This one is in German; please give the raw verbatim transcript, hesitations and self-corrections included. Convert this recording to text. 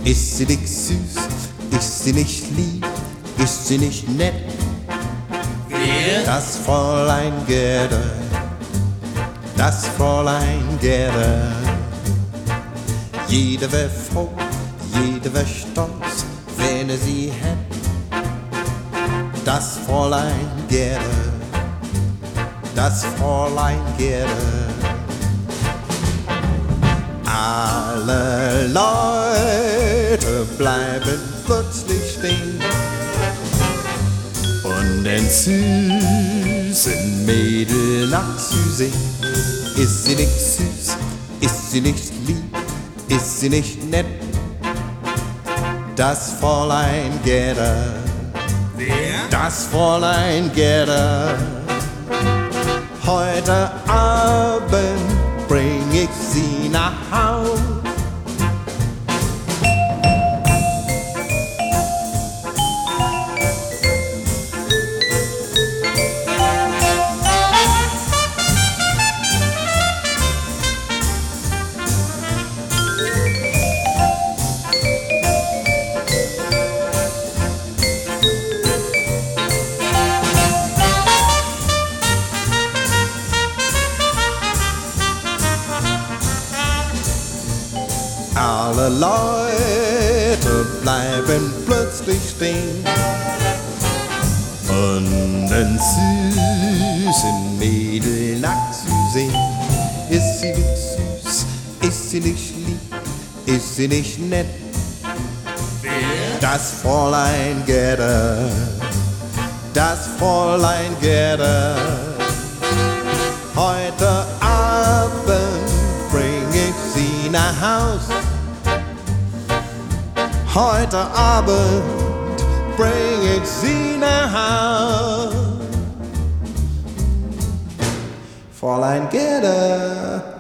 Ist sie nicht süß? Ist sie nicht lieb? Ist sie nicht nett? Wer? Das Fräulein Gerda, das Fräulein Gerda. Jeder wär froh, jeder wär stolz, wenn er sie hätt. Das Fräulein Gerda, das Fräulein Gerda. Alle Leute bleiben plötzlich stehen und den süßen Mädel nachzusehen. Ist sie nicht süß? Ist sie nicht lieb? Ist sie nicht nett? Das Fräulein Gerda, Wer? das Fräulein Gerda. Heute Abend bring ich sie nach Haus. Alle Leute bleiben plötzlich stehen und den süßen Mädel nachzusehen. Ist sie nicht süß? Ist sie nicht lieb? Ist sie nicht nett? Wer? Das Fräulein Gerda, das Fräulein Gerda. Heute Abend bring ich sie nach Haus. Heute Abend bring ich sie nach Haus. Fräulein Gerda.